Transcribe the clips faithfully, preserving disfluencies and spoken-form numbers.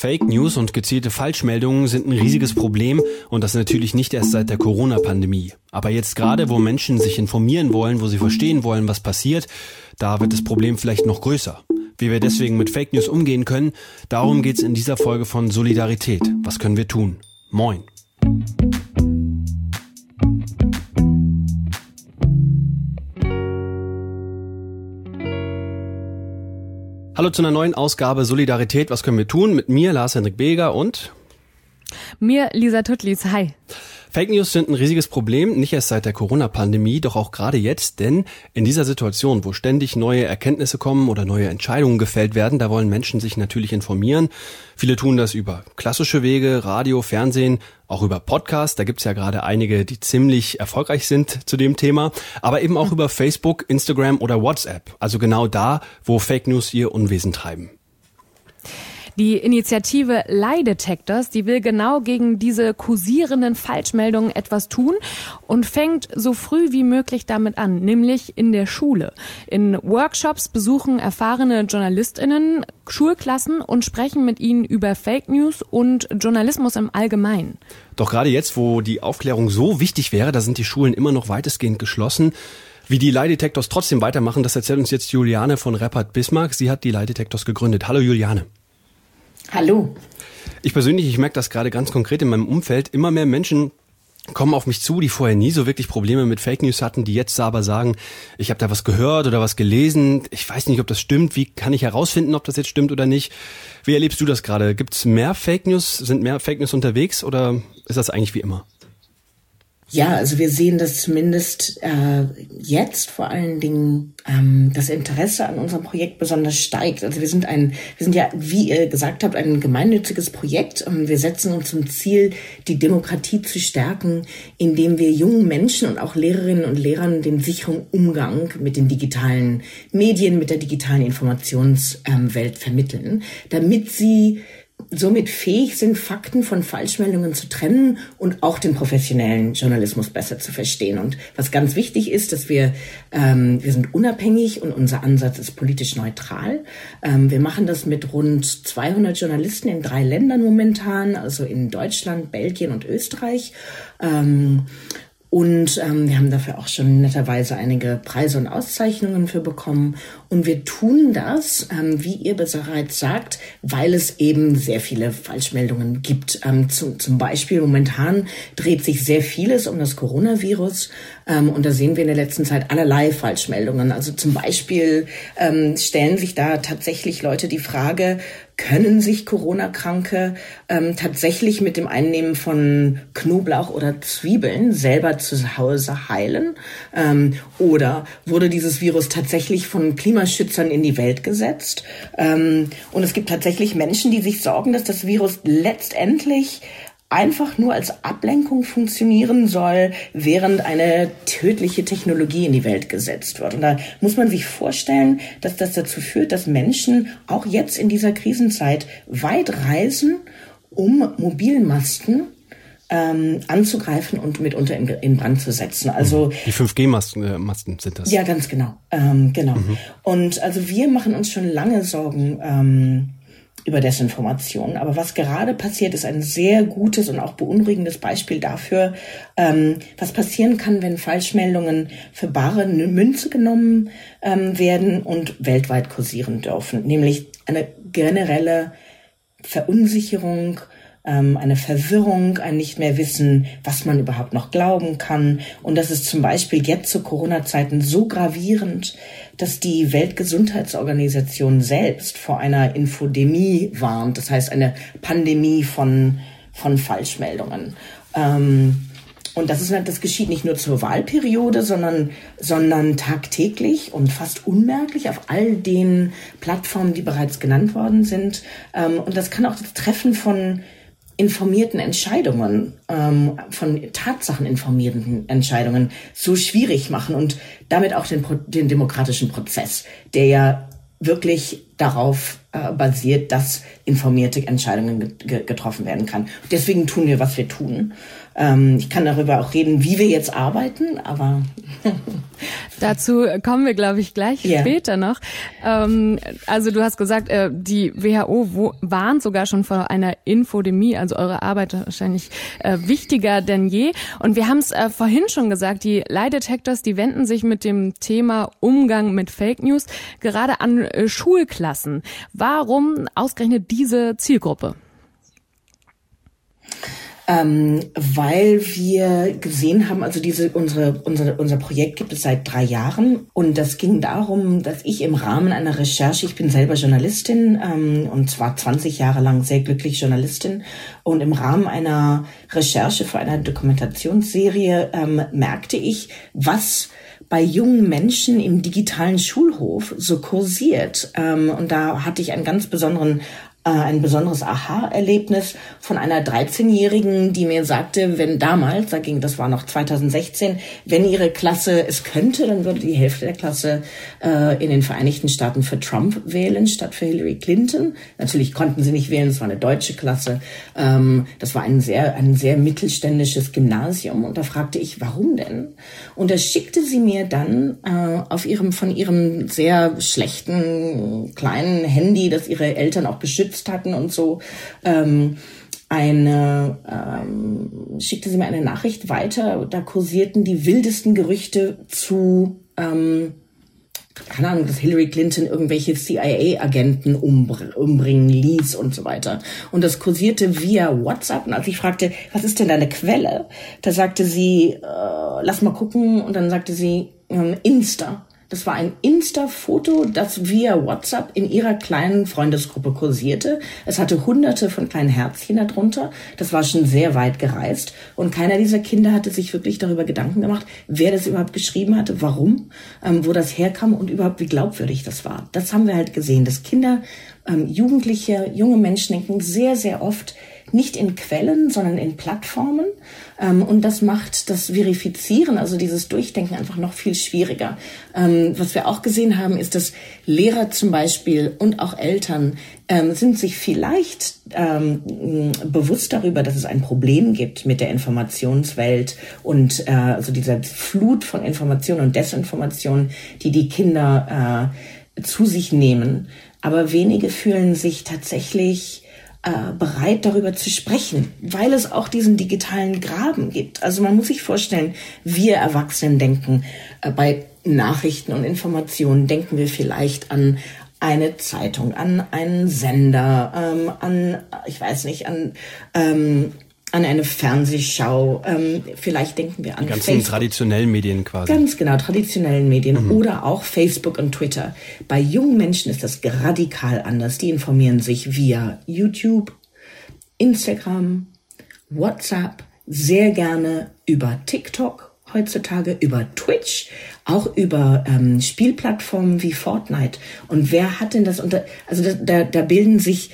Fake News und gezielte Falschmeldungen sind ein riesiges Problem und das natürlich nicht erst seit der Corona-Pandemie. Aber jetzt gerade, wo Menschen sich informieren wollen, wo sie verstehen wollen, was passiert, da wird das Problem vielleicht noch größer. Wie wir deswegen mit Fake News umgehen können, darum geht's in dieser Folge von Solidarität. Was können wir tun? Moin. Hallo zu einer neuen Ausgabe Solidarität. Was können wir tun? Mit mir, Lars-Hendrik Beger und mir, Lisa Tuttlis. Hi. Fake News sind ein riesiges Problem, nicht erst seit der Corona-Pandemie, doch auch gerade jetzt, denn in dieser Situation, wo ständig neue Erkenntnisse kommen oder neue Entscheidungen gefällt werden, da wollen Menschen sich natürlich informieren. Viele tun das über klassische Wege, Radio, Fernsehen, auch über Podcasts. Da gibt's ja gerade einige, die ziemlich erfolgreich sind zu dem Thema, aber eben auch über Facebook, Instagram oder WhatsApp. Also genau da, wo Fake News ihr Unwesen treiben. Die Initiative Lie Detectors, die will genau gegen diese kursierenden Falschmeldungen etwas tun und fängt so früh wie möglich damit an, nämlich in der Schule. In Workshops besuchen erfahrene JournalistInnen Schulklassen und sprechen mit ihnen über Fake News und Journalismus im Allgemeinen. Doch gerade jetzt, wo die Aufklärung so wichtig wäre, da sind die Schulen immer noch weitestgehend geschlossen. Wie die Lie Detectors trotzdem weitermachen, das erzählt uns jetzt Juliane von Reppert Bismarck. Sie hat die Lie Detectors gegründet. Hallo Juliane. Hallo. Ich persönlich, ich merke das gerade ganz konkret in meinem Umfeld. Immer mehr Menschen kommen auf mich zu, die vorher nie so wirklich Probleme mit Fake News hatten, die jetzt aber sagen, ich habe da was gehört oder was gelesen. Ich weiß nicht, ob das stimmt. Wie kann ich herausfinden, ob das jetzt stimmt oder nicht? Wie erlebst du das gerade? Gibt es mehr Fake News? Sind mehr Fake News unterwegs oder ist das eigentlich wie immer? Ja, also wir sehen, dass zumindest äh, jetzt vor allen Dingen ähm, das Interesse an unserem Projekt besonders steigt. Also wir sind ein, wir sind ja, wie ihr gesagt habt, ein gemeinnütziges Projekt und wir setzen uns zum Ziel, die Demokratie zu stärken, indem wir jungen Menschen und auch Lehrerinnen und Lehrern den sicheren Umgang mit den digitalen Medien, mit der digitalen Informationswelt ähm, vermitteln, damit sie somit fähig sind, Fakten von Falschmeldungen zu trennen und auch den professionellen Journalismus besser zu verstehen. Und was ganz wichtig ist, dass wir, ähm, wir sind unabhängig und unser Ansatz ist politisch neutral. Ähm, wir machen das mit rund zweihundert Journalisten in drei Ländern momentan, also in Deutschland, Belgien und Österreich. Ähm, Und ähm, wir haben dafür auch schon netterweise einige Preise und Auszeichnungen für bekommen. Und wir tun das, ähm, wie ihr bereits sagt, weil es eben sehr viele Falschmeldungen gibt. Ähm, zum, zum Beispiel momentan dreht sich sehr vieles um das Coronavirus. Ähm, und da sehen wir in der letzten Zeit allerlei Falschmeldungen. Also zum Beispiel ähm, stellen sich da tatsächlich Leute die Frage, können sich Corona-Kranke ähm, tatsächlich mit dem Einnehmen von Knoblauch oder Zwiebeln selber zu Hause heilen? Ähm, oder wurde dieses Virus tatsächlich von Klimaschützern in die Welt gesetzt? Ähm, und es gibt tatsächlich Menschen, die sich sorgen, dass das Virus letztendlich einfach nur als Ablenkung funktionieren soll, während eine tödliche Technologie in die Welt gesetzt wird. Und da muss man sich vorstellen, dass das dazu führt, dass Menschen auch jetzt in dieser Krisenzeit weit reisen, um Mobilmasten ähm, anzugreifen und mitunter in, in Brand zu setzen. Also die fünf G-Masten äh, Masten sind das. Ja, ganz genau. Ähm, genau. Mhm. Und also wir machen uns schon lange Sorgen ähm, über Desinformation. Aber was gerade passiert, ist ein sehr gutes und auch beunruhigendes Beispiel dafür, ähm, was passieren kann, wenn Falschmeldungen für bare Münze genommen ähm, werden und weltweit kursieren dürfen. Nämlich eine generelle Verunsicherung, ähm, eine Verwirrung, ein nicht mehr wissen, was man überhaupt noch glauben kann. Und das ist zum Beispiel jetzt zu Corona-Zeiten so gravierend, dass die Weltgesundheitsorganisation selbst vor einer Infodemie warnt. Das heißt, eine Pandemie von, von Falschmeldungen. Ähm, und das ist, das geschieht nicht nur zur Wahlperiode, sondern, sondern tagtäglich und fast unmerklich auf all den Plattformen, die bereits genannt worden sind. Ähm, und das kann auch das Treffen von informierten Entscheidungen, ähm, von tatsacheninformierten Entscheidungen so schwierig machen und damit auch den, den demokratischen Prozess, der ja wirklich darauf äh, basiert, dass informierte Entscheidungen ge- getroffen werden kann. Deswegen tun wir, was wir tun. Ähm, ich kann darüber auch reden, wie wir jetzt arbeiten, aber dazu kommen wir, glaube ich, gleich yeah. später noch. Ähm, also du hast gesagt, äh, die W H O wo, warnt sogar schon vor einer Infodemie, also eure Arbeit wahrscheinlich äh, wichtiger denn je. Und wir haben es äh, vorhin schon gesagt, die Lie Detectors, die wenden sich mit dem Thema Umgang mit Fake News gerade an äh, Schulklassen. Warum ausgerechnet diese Zielgruppe? Ähm, weil wir gesehen haben, also diese unsere, unsere unser Projekt gibt es seit drei Jahren und das ging darum, dass ich im Rahmen einer Recherche, ich bin selber Journalistin ähm, und zwar zwanzig Jahre lang sehr glücklich Journalistin und im Rahmen einer Recherche für eine Dokumentationsserie ähm, merkte ich, was bei jungen Menschen im digitalen Schulhof so kursiert. Ähm, und da hatte ich einen ganz besonderen ein besonderes Aha-Erlebnis von einer dreizehnjährigen, die mir sagte, wenn damals, da ging, das war noch zweitausendsechzehn, wenn ihre Klasse es könnte, dann würde die Hälfte der Klasse äh, in den Vereinigten Staaten für Trump wählen, statt für Hillary Clinton. Natürlich konnten sie nicht wählen, es war eine deutsche Klasse. Ähm, das war ein sehr, ein sehr mittelständisches Gymnasium. Und da fragte ich, warum denn? Und da schickte sie mir dann äh, auf ihrem, von ihrem sehr schlechten kleinen Handy, das ihre Eltern auch beschützt hatten und so, ähm, eine, ähm, schickte sie mir eine Nachricht weiter, da kursierten die wildesten Gerüchte zu, ähm, keine Ahnung, dass Hillary Clinton irgendwelche C I A-Agenten umbr- umbringen ließ und so weiter. Und das kursierte via WhatsApp. Und als ich fragte, was ist denn deine Quelle? Da sagte sie, äh, lass mal gucken. Und dann sagte sie, ähm, Insta. Das war ein Insta-Foto, das via WhatsApp in ihrer kleinen Freundesgruppe kursierte. Es hatte hunderte von kleinen Herzchen darunter. Das war schon sehr weit gereist. Und keiner dieser Kinder hatte sich wirklich darüber Gedanken gemacht, wer das überhaupt geschrieben hatte, warum, ähm, wo das herkam und überhaupt wie glaubwürdig das war. Das haben wir halt gesehen, dass Kinder, ähm, Jugendliche, junge Menschen denken sehr, sehr oft nicht in Quellen, sondern in Plattformen. Ähm, und das macht das Verifizieren, also dieses Durchdenken, einfach noch viel schwieriger. Ähm, was wir auch gesehen haben, ist, dass Lehrer zum Beispiel und auch Eltern ähm, sind sich vielleicht ähm, bewusst darüber, dass es ein Problem gibt mit der Informationswelt und äh, also dieser Flut von Informationen und Desinformationen, die die Kinder äh, zu sich nehmen. Aber wenige fühlen sich tatsächlich Äh, bereit, darüber zu sprechen, weil es auch diesen digitalen Graben gibt. Also man muss sich vorstellen, wir Erwachsenen denken, äh, bei Nachrichten und Informationen denken wir vielleicht an eine Zeitung, an einen Sender, ähm, an, ich weiß nicht, an ähm, an eine Fernsehschau, ähm, vielleicht denken wir an die ganzen Facebook. traditionellen Medien quasi. Ganz genau, traditionellen Medien mhm. oder auch Facebook und Twitter. Bei jungen Menschen ist das radikal anders. Die informieren sich via YouTube, Instagram, WhatsApp, sehr gerne über TikTok heutzutage, über Twitch, auch über ähm, Spielplattformen wie Fortnite. Und wer hat denn das unter, also da, da, da bilden sich,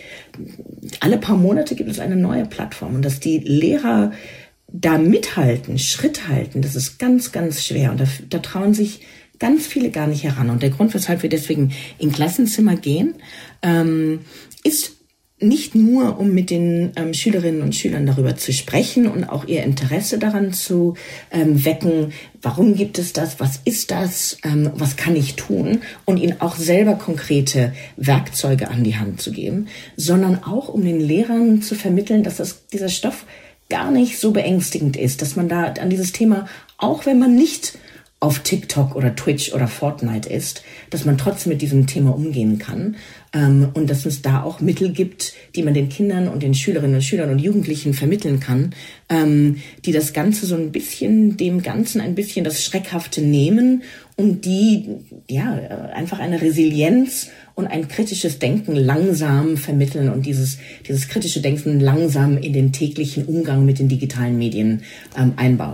alle paar Monate gibt es eine neue Plattform und dass die Lehrer da mithalten, Schritt halten, das ist ganz, ganz schwer und da, da trauen sich ganz viele gar nicht heran. Und der Grund, weshalb wir deswegen in Klassenzimmer gehen, ähm, ist nicht nur, um mit den ähm, Schülerinnen und Schülern darüber zu sprechen und auch ihr Interesse daran zu ähm, wecken, warum gibt es das, was ist das, ähm, was kann ich tun und ihnen auch selber konkrete Werkzeuge an die Hand zu geben, sondern auch, um den Lehrern zu vermitteln, dass das, dieser Stoff gar nicht so beängstigend ist, dass man da an dieses Thema, auch wenn man nicht auf TikTok oder Twitch oder Fortnite ist, dass man trotzdem mit diesem Thema umgehen kann ähm, und dass es da auch Mittel gibt, die man den Kindern und den Schülerinnen und Schülern und Jugendlichen vermitteln kann, ähm, die das Ganze so ein bisschen, dem Ganzen ein bisschen das Schreckhafte nehmen und die ja einfach eine Resilienz und ein kritisches Denken langsam vermitteln und dieses dieses kritische Denken langsam in den täglichen Umgang mit den digitalen Medien ähm, einbaut.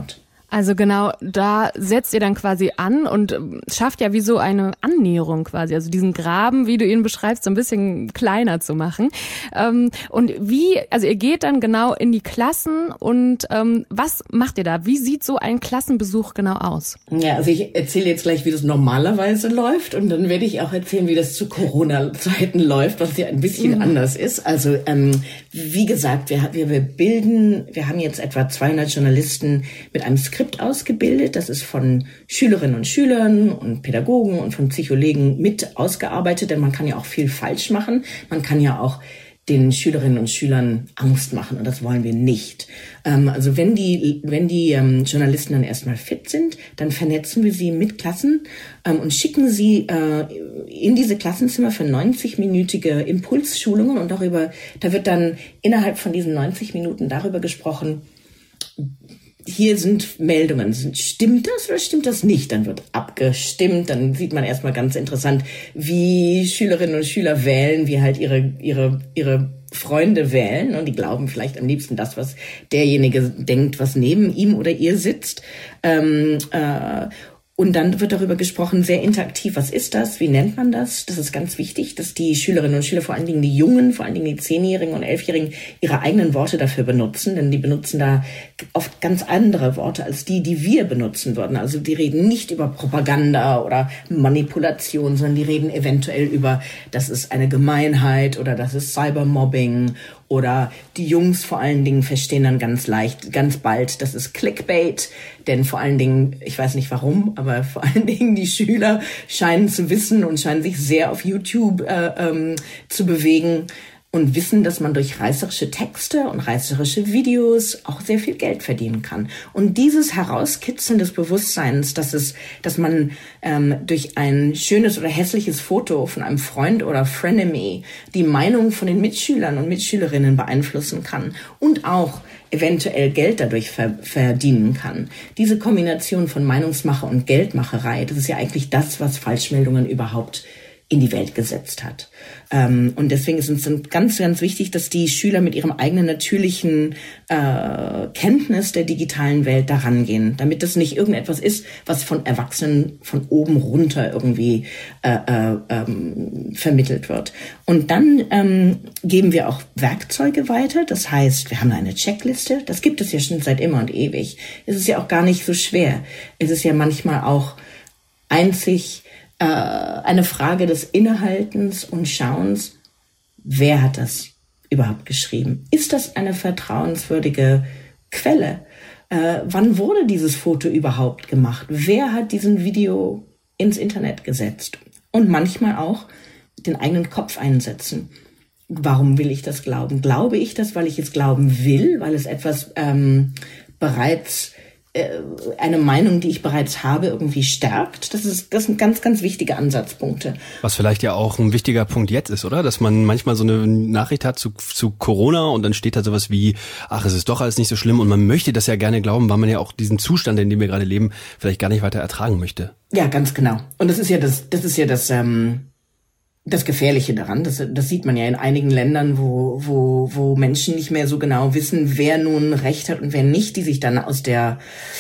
Also genau, da setzt ihr dann quasi an und schafft ja wie so eine Annäherung quasi, also diesen Graben, wie du ihn beschreibst, so ein bisschen kleiner zu machen. Und wie, also ihr geht dann genau in die Klassen und was macht ihr da? Wie sieht so ein Klassenbesuch genau aus? Ja, also ich erzähle jetzt gleich, wie das normalerweise läuft und dann werde ich auch erzählen, wie das zu Corona-Zeiten läuft, was ja ein bisschen mhm. anders ist. Also ähm, wie gesagt, wir, wir, wir bilden, wir haben jetzt etwa zweihundert Journalisten mit einem Skript ausgebildet. Das ist von Schülerinnen und Schülern und Pädagogen und von Psychologen mit ausgearbeitet, denn man kann ja auch viel falsch machen. Man kann ja auch den Schülerinnen und Schülern Angst machen und das wollen wir nicht. Ähm, also wenn die, wenn die ähm, Journalisten dann erstmal fit sind, dann vernetzen wir sie mit Klassen ähm, und schicken sie äh, in diese Klassenzimmer für neunzig-minütige Impulsschulungen und darüber, da wird dann innerhalb von diesen neunzig Minuten darüber gesprochen, hier sind Meldungen. Stimmt das oder stimmt das nicht? Dann wird abgestimmt. Dann sieht man erstmal ganz interessant, wie Schülerinnen und Schüler wählen, wie halt ihre, ihre, ihre Freunde wählen. Und die glauben vielleicht am liebsten das, was derjenige denkt, was neben ihm oder ihr sitzt. Ähm, äh, Und dann wird darüber gesprochen, sehr interaktiv. Was ist das? Wie nennt man das? Das ist ganz wichtig, dass die Schülerinnen und Schüler, vor allen Dingen die Jungen, vor allen Dingen die Zehnjährigen und Elfjährigen, ihre eigenen Worte dafür benutzen. Denn die benutzen da oft ganz andere Worte als die, die wir benutzen würden. Also die reden nicht über Propaganda oder Manipulation, sondern die reden eventuell über, das ist eine Gemeinheit oder das ist Cybermobbing. Oder die Jungs vor allen Dingen verstehen dann ganz leicht, ganz bald, das ist Clickbait. Denn vor allen Dingen, ich weiß nicht warum, aber vor allen Dingen die Schüler scheinen zu wissen und scheinen sich sehr auf YouTube äh, ähm, zu bewegen und wissen, dass man durch reißerische Texte und reißerische Videos auch sehr viel Geld verdienen kann. Und dieses Herauskitzeln des Bewusstseins, dass es, dass man ähm, durch ein schönes oder hässliches Foto von einem Freund oder Frenemy die Meinung von den Mitschülern und Mitschülerinnen beeinflussen kann und auch eventuell Geld dadurch ver- verdienen kann. Diese Kombination von Meinungsmache und Geldmacherei, das ist ja eigentlich das, was Falschmeldungen überhaupt in die Welt gesetzt hat. Ähm, und deswegen ist es ganz, ganz wichtig, dass die Schüler mit ihrem eigenen natürlichen äh, Kenntnis der digitalen Welt daran gehen, damit das nicht irgendetwas ist, was von Erwachsenen von oben runter irgendwie äh, äh, ähm, vermittelt wird. Und dann ähm, geben wir auch Werkzeuge weiter. Das heißt, wir haben eine Checkliste. Das gibt es ja schon seit immer und ewig. Es ist ja auch gar nicht so schwer. Es ist ja manchmal auch einzig eine Frage des Innehaltens und Schauens, wer hat das überhaupt geschrieben? Ist das eine vertrauenswürdige Quelle? Äh, wann wurde dieses Foto überhaupt gemacht? Wer hat diesen Video ins Internet gesetzt? Und manchmal auch den eigenen Kopf einsetzen. Warum will ich das glauben? Glaube ich das, weil ich es glauben will, weil es etwas ähm, bereits eine Meinung, die ich bereits habe, irgendwie stärkt. Das ist, das sind ganz, ganz wichtige Ansatzpunkte. Was vielleicht ja auch ein wichtiger Punkt jetzt ist, oder? Dass man manchmal so eine Nachricht hat zu, zu Corona und dann steht da sowas wie, ach, es ist doch alles nicht so schlimm und man möchte das ja gerne glauben, weil man ja auch diesen Zustand, in dem wir gerade leben, vielleicht gar nicht weiter ertragen möchte. Ja, ganz genau. Und das ist ja das, das ist ja das, ähm, das Gefährliche daran, das, das sieht man ja in einigen Ländern, wo, wo, wo Menschen nicht mehr so genau wissen, wer nun Recht hat und wer nicht, die sich dann aus der,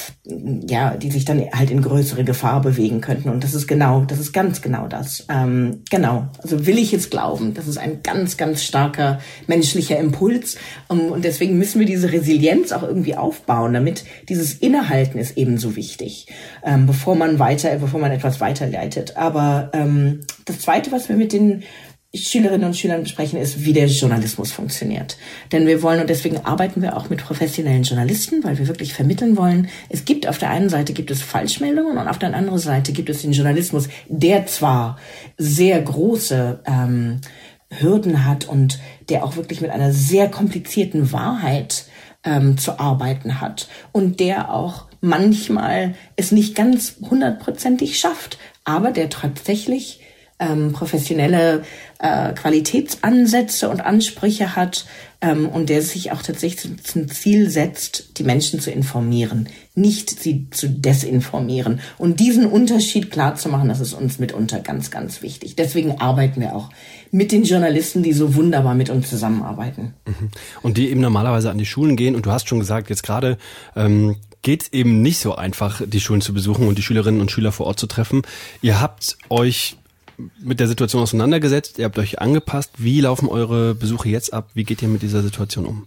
ja, die sich dann halt in größere Gefahr bewegen könnten. Und das ist genau, das ist ganz genau das. Ähm, genau. Also will ich jetzt glauben. Das ist ein ganz, ganz starker menschlicher Impuls. Um, und deswegen müssen wir diese Resilienz auch irgendwie aufbauen, damit dieses Innehalten ist ebenso wichtig, ähm, bevor man weiter, bevor man etwas weiterleitet. Aber ähm, das Zweite, was wir mit den Schülerinnen und Schülern besprechen, ist, wie der Journalismus funktioniert. Denn wir wollen, und deswegen arbeiten wir auch mit professionellen Journalisten, weil wir wirklich vermitteln wollen, es gibt auf der einen Seite gibt es Falschmeldungen und auf der anderen Seite gibt es den Journalismus, der zwar sehr große ähm, Hürden hat und der auch wirklich mit einer sehr komplizierten Wahrheit ähm, zu arbeiten hat und der auch manchmal es nicht ganz hundertprozentig schafft, aber der tatsächlich ähm, professionelle äh, Qualitätsansätze und Ansprüche hat ähm, und der sich auch tatsächlich zum Ziel setzt, die Menschen zu informieren, nicht sie zu desinformieren. Und diesen Unterschied klar zu machen, das ist uns mitunter ganz, ganz wichtig. Deswegen arbeiten wir auch mit den Journalisten, die so wunderbar mit uns zusammenarbeiten. Und die eben normalerweise an die Schulen gehen. Und du hast schon gesagt, jetzt gerade ähm, geht es eben nicht so einfach, die Schulen zu besuchen und die Schülerinnen und Schüler vor Ort zu treffen. Ihr habt euch mit der Situation auseinandergesetzt, ihr habt euch angepasst. Wie laufen eure Besuche jetzt ab? Wie geht ihr mit dieser Situation um?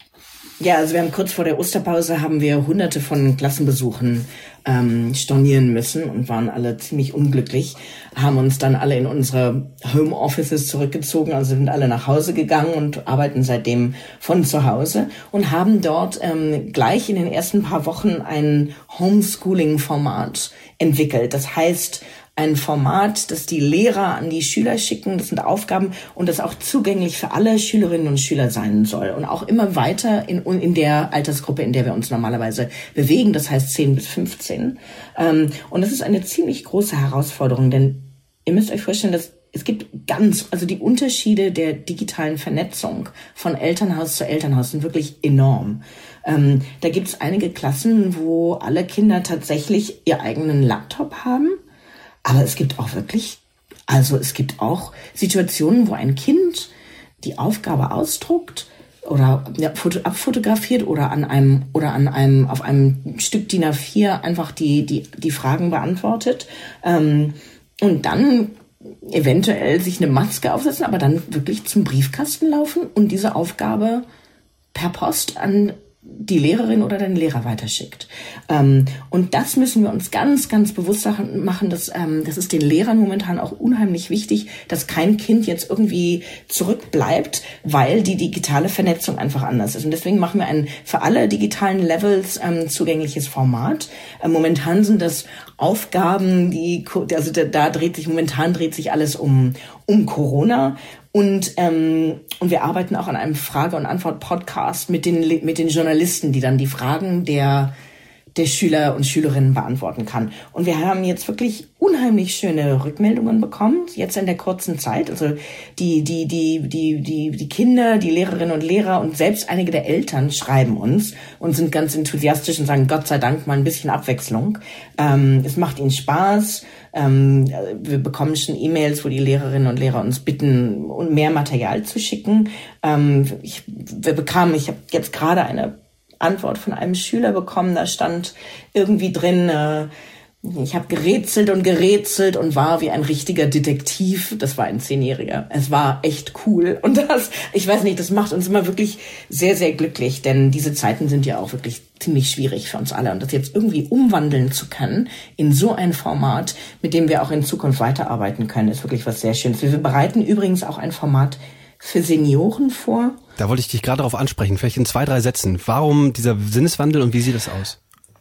Ja, also wir haben kurz vor der Osterpause haben wir hunderte von Klassenbesuchen ähm, stornieren müssen und waren alle ziemlich unglücklich, haben uns dann alle in unsere Homeoffices zurückgezogen, also sind alle nach Hause gegangen und arbeiten seitdem von zu Hause und haben dort ähm, gleich in den ersten paar Wochen ein Homeschooling-Format entwickelt. Das heißt, ein Format, das die Lehrer an die Schüler schicken, das sind Aufgaben und das auch zugänglich für alle Schülerinnen und Schüler sein soll und auch immer weiter in, in der Altersgruppe, in der wir uns normalerweise bewegen, das heißt zehn bis fünfzehn. Und das ist eine ziemlich große Herausforderung, denn ihr müsst euch vorstellen, dass es gibt ganz, also die Unterschiede der digitalen Vernetzung von Elternhaus zu Elternhaus sind wirklich enorm. Ähm, da gibt es einige Klassen, wo alle Kinder tatsächlich ihr eigenen Laptop haben. Aber es gibt auch wirklich, also es gibt auch Situationen, wo ein Kind die Aufgabe ausdruckt oder ja, foto, abfotografiert oder an einem oder an einem auf einem Stück D I N A vier einfach die die die Fragen beantwortet ähm, und dann eventuell sich eine Maske aufsetzen, aber dann wirklich zum Briefkasten laufen und diese Aufgabe per Post an die Lehrerin oder den Lehrer weiterschickt. Ähm, und das müssen wir uns ganz, ganz bewusst machen. Dass, ähm, das ist den Lehrern momentan auch unheimlich wichtig, dass kein Kind jetzt irgendwie zurückbleibt, weil die digitale Vernetzung einfach anders ist. Und deswegen machen wir ein für alle digitalen Levels ähm, zugängliches Format. Äh, momentan sind das Aufgaben, die, also da, da dreht sich, momentan dreht sich alles um, um Corona. Und, ähm, und wir arbeiten auch an einem Frage- und Antwort-Podcast mit den, mit den Journalisten, die dann die Fragen der, der Schüler und Schülerinnen beantworten kann. Und wir haben jetzt wirklich unheimlich schöne Rückmeldungen bekommen, jetzt in der kurzen Zeit. Also die, die, die, die, die, die Kinder, die Lehrerinnen und Lehrer und selbst einige der Eltern schreiben uns und sind ganz enthusiastisch und sagen, Gott sei Dank mal ein bisschen Abwechslung. Ähm, es macht ihnen Spaß. Ähm, wir bekommen schon E-Mails, wo die Lehrerinnen und Lehrer uns bitten, mehr Material zu schicken. Ähm, ich, wir bekamen, ich habe jetzt gerade eine Antwort von einem Schüler bekommen, da stand irgendwie drin, äh, ich habe gerätselt und gerätselt und war wie ein richtiger Detektiv. Das war ein Zehnjähriger. Es war echt cool. Und das, ich weiß nicht, das macht uns immer wirklich sehr, sehr glücklich, denn diese Zeiten sind ja auch wirklich ziemlich schwierig für uns alle. Und das jetzt irgendwie umwandeln zu können in so ein Format, mit dem wir auch in Zukunft weiterarbeiten können, ist wirklich was sehr Schönes. Wir bereiten übrigens auch ein Format für Senioren vor. Da wollte ich dich gerade darauf ansprechen, vielleicht in zwei, drei Sätzen. Warum dieser Sinneswandel und wie sieht das aus?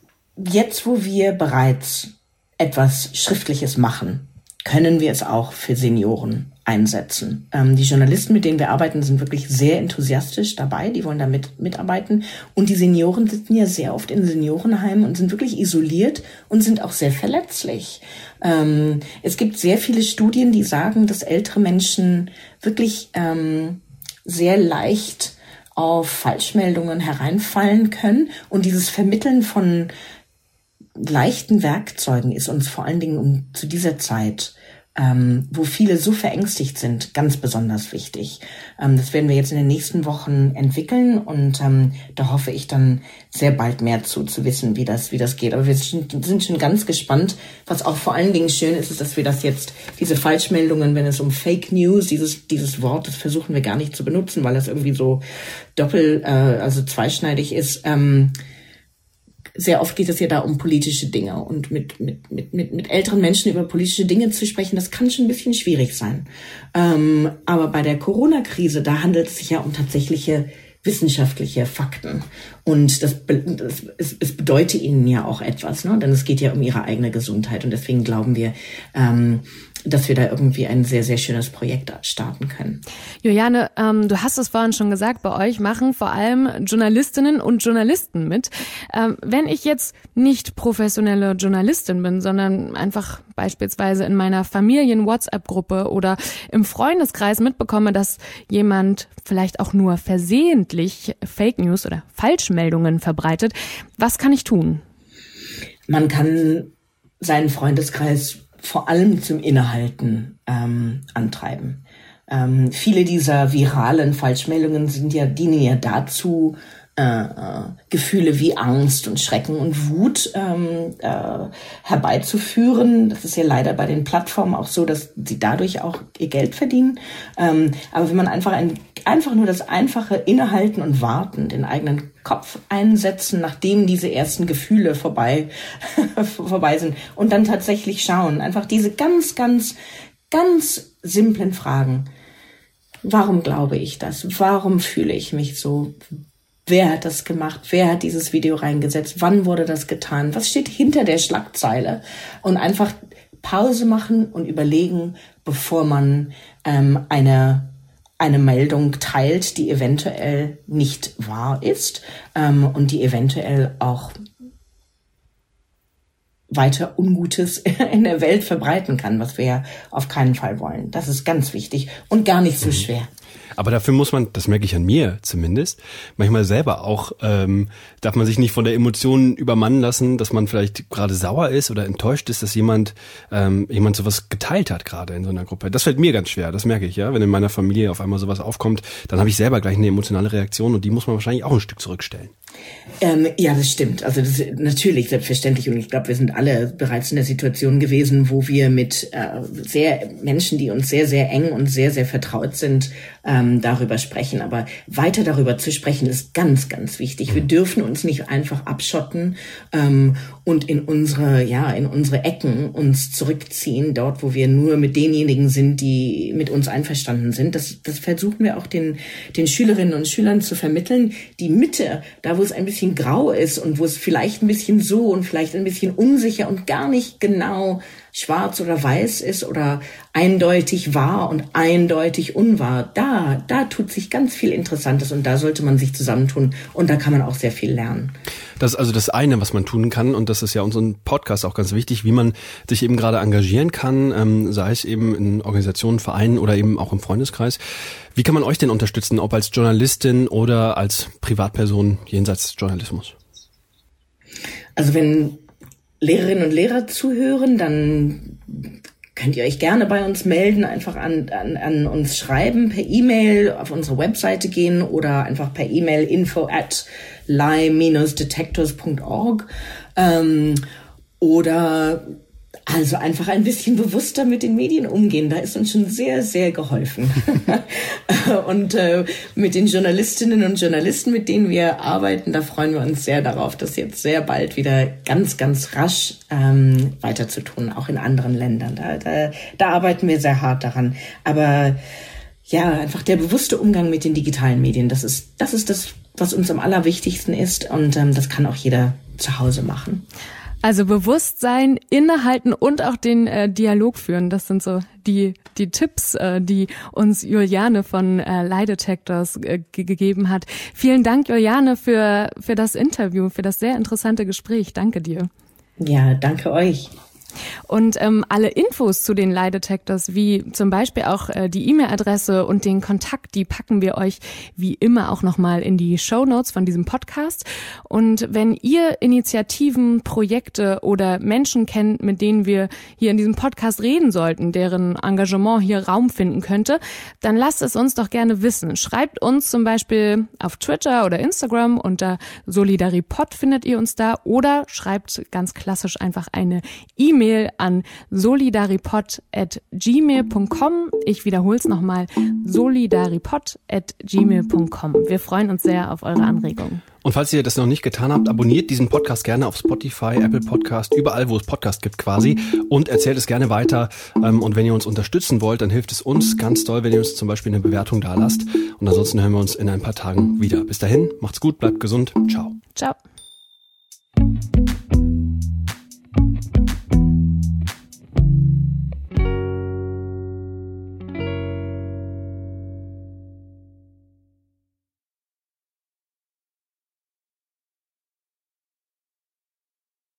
Jetzt, wo wir bereits etwas Schriftliches machen, können wir es auch für Senioren einsetzen. Ähm, die Journalisten, mit denen wir arbeiten, sind wirklich sehr enthusiastisch dabei. Die wollen da mit, mitarbeiten. Und die Senioren sitzen ja sehr oft in Seniorenheimen und sind wirklich isoliert und sind auch sehr verletzlich. Ähm, es gibt sehr viele Studien, die sagen, dass ältere Menschen wirklich ähm, sehr leicht auf Falschmeldungen hereinfallen können. Und dieses Vermitteln von leichten Werkzeugen ist uns vor allen Dingen um, zu dieser Zeit, ähm, wo viele so verängstigt sind, ganz besonders wichtig. Ähm, das werden wir jetzt in den nächsten Wochen entwickeln und ähm, da hoffe ich dann sehr bald mehr zu, zu wissen, wie das, wie das geht. Aber wir sind, sind schon ganz gespannt. Was auch vor allen Dingen schön ist, ist, dass wir das jetzt, diese Falschmeldungen, wenn es um Fake News, dieses, dieses Wort, das versuchen wir gar nicht zu benutzen, weil das irgendwie so doppel, äh, also zweischneidig ist, ähm, sehr oft geht es ja da um politische Dinge und mit, mit, mit, mit, mit älteren Menschen über politische Dinge zu sprechen, das kann schon ein bisschen schwierig sein. Ähm, aber bei der Corona-Krise, da handelt es sich ja um tatsächliche wissenschaftliche Fakten. Und das, das es, es bedeutet ihnen ja auch etwas, ne? Denn es geht ja um ihre eigene Gesundheit. Und deswegen glauben wir, ähm, dass wir da irgendwie ein sehr, sehr schönes Projekt starten können. Juliane, ähm, du hast es vorhin schon gesagt, bei euch machen vor allem Journalistinnen und Journalisten mit. Ähm, wenn ich jetzt nicht professionelle Journalistin bin, sondern einfach beispielsweise in meiner Familien-WhatsApp-Gruppe oder im Freundeskreis mitbekomme, dass jemand vielleicht auch nur versehentlich Fake News oder Falschmeldungen verbreitet, was kann ich tun? Man kann seinen Freundeskreis vor allem zum Innehalten ähm, antreiben. Ähm, viele dieser viralen Falschmeldungen sind ja, dienen ja dazu, äh, Gefühle wie Angst und Schrecken und Wut ähm, äh, herbeizuführen. Das ist ja leider bei den Plattformen auch so, dass sie dadurch auch ihr Geld verdienen. Ähm, aber wenn man einfach ein, einfach nur das einfache Innehalten und Warten, den eigenen Kopf einsetzen, nachdem diese ersten Gefühle vorbei vorbei sind und dann tatsächlich schauen, einfach diese ganz, ganz, ganz simplen Fragen. Warum glaube ich das? Warum fühle ich mich so? Wer hat das gemacht? Wer hat dieses Video reingesetzt? Wann wurde das getan? Was steht hinter der Schlagzeile? Und einfach Pause machen und überlegen, bevor man ähm, eine eine Meldung teilt, die eventuell nicht wahr ist ähm, und die eventuell auch weiter Ungutes in der Welt verbreiten kann, was wir ja auf keinen Fall wollen. Das ist ganz wichtig und gar nicht so schwer. Aber dafür muss man, das merke ich an mir zumindest, manchmal selber auch, ähm, darf man sich nicht von der Emotion übermannen lassen, dass man vielleicht gerade sauer ist oder enttäuscht ist, dass jemand ähm, jemand sowas geteilt hat gerade in so einer Gruppe. Das fällt mir ganz schwer, das merke ich, ja. Wenn in meiner Familie auf einmal sowas aufkommt, dann habe ich selber gleich eine emotionale Reaktion und die muss man wahrscheinlich auch ein Stück zurückstellen. Ähm, ja, das stimmt. Also das ist natürlich selbstverständlich und ich glaube, wir sind alle bereits in der Situation gewesen, wo wir mit äh, sehr Menschen, die uns sehr, sehr eng und sehr, sehr vertraut sind, ähm, darüber sprechen. Aber weiter darüber zu sprechen ist ganz, ganz wichtig. Wir dürfen uns nicht einfach abschotten ähm, und in unsere, ja, in unsere Ecken uns zurückziehen, dort, wo wir nur mit denjenigen sind, die mit uns einverstanden sind. Das, das versuchen wir auch den, den Schülerinnen und Schülern zu vermitteln. Die Mitte, da wo es ein bisschen grau ist und wo es vielleicht ein bisschen so und vielleicht ein bisschen unsicher und gar nicht genau schwarz oder weiß ist oder eindeutig wahr und eindeutig unwahr, da, da tut sich ganz viel Interessantes und da sollte man sich zusammentun und da kann man auch sehr viel lernen. Das ist also das eine, was man tun kann und das ist ja unseren Podcast auch ganz wichtig, wie man sich eben gerade engagieren kann, ähm, sei es eben in Organisationen, Vereinen oder eben auch im Freundeskreis. Wie kann man euch denn unterstützen, ob als Journalistin oder als Privatperson jenseits des Journalismus? Also wenn Lehrerinnen und Lehrer zuhören, dann könnt ihr euch gerne bei uns melden, einfach an, an, an uns schreiben, per E-Mail auf unsere Webseite gehen oder einfach per E-Mail info at lie dash detectors punkt org ähm, oder also einfach ein bisschen bewusster mit den Medien umgehen. Da ist uns schon sehr, sehr geholfen. Und äh, mit den Journalistinnen und Journalisten, mit denen wir arbeiten, da freuen wir uns sehr darauf, das jetzt sehr bald wieder ganz, ganz rasch ähm, weiter zu tun, auch in anderen Ländern. Da, da, da arbeiten wir sehr hart daran. Aber ja, einfach der bewusste Umgang mit den digitalen Medien, das ist das, ist das was uns am allerwichtigsten ist. Und ähm, das kann auch jeder zu Hause machen. Also Bewusstsein, innehalten und auch den äh, Dialog führen. Das sind so die die Tipps, äh, die uns Juliane von äh, Lie Detectors äh, ge- gegeben hat. Vielen Dank, Juliane, für für das Interview, für das sehr interessante Gespräch. Danke dir. Ja, danke euch. Und ähm, alle Infos zu den Lie Detectors, wie zum Beispiel auch äh, die E-Mail-Adresse und den Kontakt, die packen wir euch wie immer auch nochmal in die Shownotes von diesem Podcast. Und wenn ihr Initiativen, Projekte oder Menschen kennt, mit denen wir hier in diesem Podcast reden sollten, deren Engagement hier Raum finden könnte, dann lasst es uns doch gerne wissen. Schreibt uns zum Beispiel auf Twitter oder Instagram unter Solidaripod findet ihr uns da oder schreibt ganz klassisch einfach eine E-Mail an solidaripod at gmail punkt com. Ich wiederhole es nochmal, solidaripod at gmail punkt com. Wir freuen uns sehr auf eure Anregungen. Und falls ihr das noch nicht getan habt, abonniert diesen Podcast gerne auf Spotify, Apple Podcast, überall, wo es Podcast gibt quasi und erzählt es gerne weiter. Und wenn ihr uns unterstützen wollt, dann hilft es uns ganz doll, wenn ihr uns zum Beispiel eine Bewertung da lasst. Und ansonsten hören wir uns in ein paar Tagen wieder. Bis dahin, macht's gut, bleibt gesund. Ciao. Ciao.